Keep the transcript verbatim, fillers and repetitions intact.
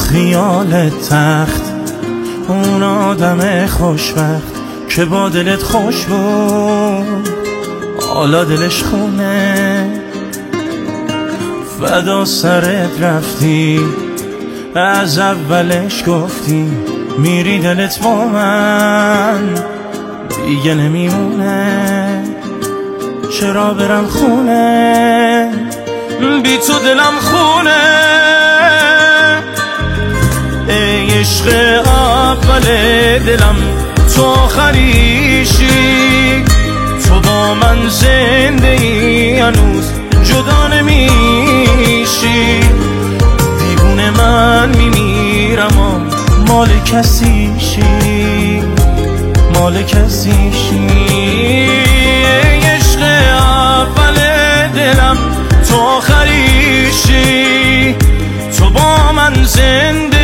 خیال تخت، اون آدم خوشبخت که با دلت خوش بود حالا دلش خونه. فدا سرت رفتی، از اولش گفتی میری دلت با من دیگه نمیمونه. چرا برم خونه بی تو دلم خونه. ای عشق اول دلم تو آخریشی، تو با من زنده ای هنوز جدا نمیشی. دیوونه من میمیرم و مال کسیشی، مال کسیشی. ای عشق اول دلم تو آخریشی، تو با من زنده